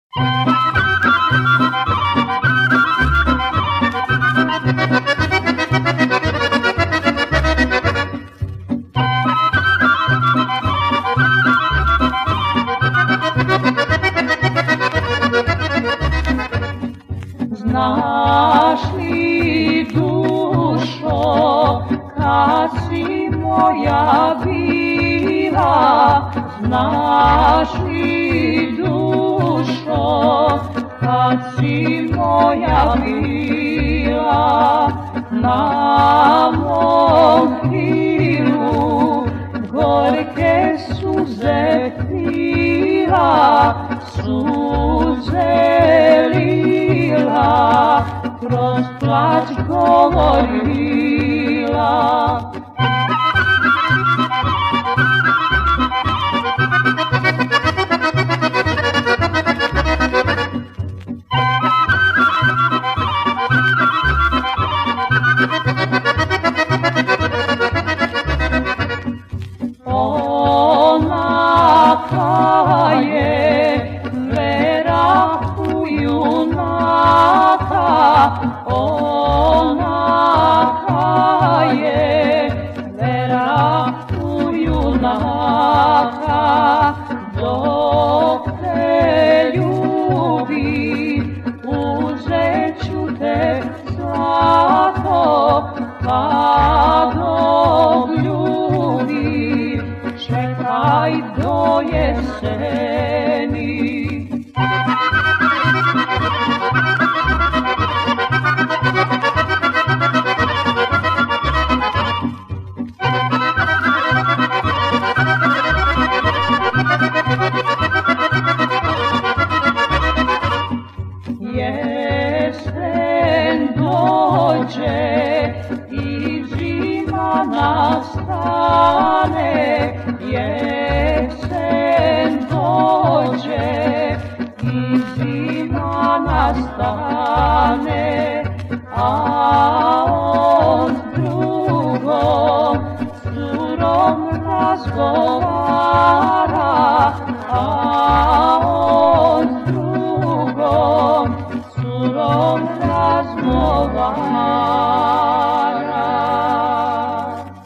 Znaš li, dušo, kad si moja bila? Znaš li, dušo, kad si moja bila? Na mom krilu gorke suze pila, suze lila, kroz plač govorila. Onaka je vera u junaka, onaka je vera u junaka, dok te ljubi uzet ću te zlato, pa dok ljubi čekaj do jeseni. Jesen dođe i zima nastane,